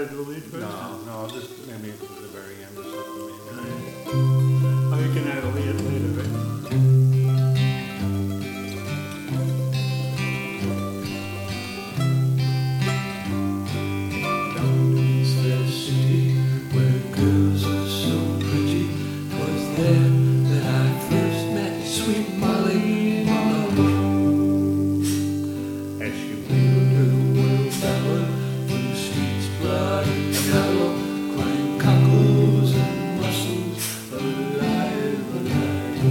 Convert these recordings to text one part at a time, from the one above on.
No, just maybe at the very end or something. Maybe. Oh, you can add a lead later, right? London's fair city, where girls are so pretty. 'Twas there that I first met sweet Molly Monroe. As she wheeled her wheelbarrow through streets broad and narrow, crying cockles and mussels, alive, alive,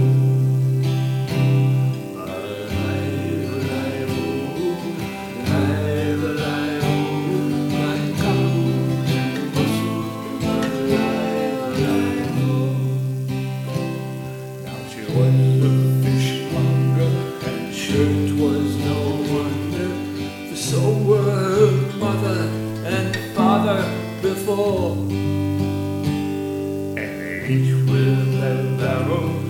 alive, alive, oh, alive, alive, oh, crying cockles and mussels, alive, alive, oh. Now she was a fishmonger, and sure 'twas no wonder, for so were her mother and father before, and each with their barrow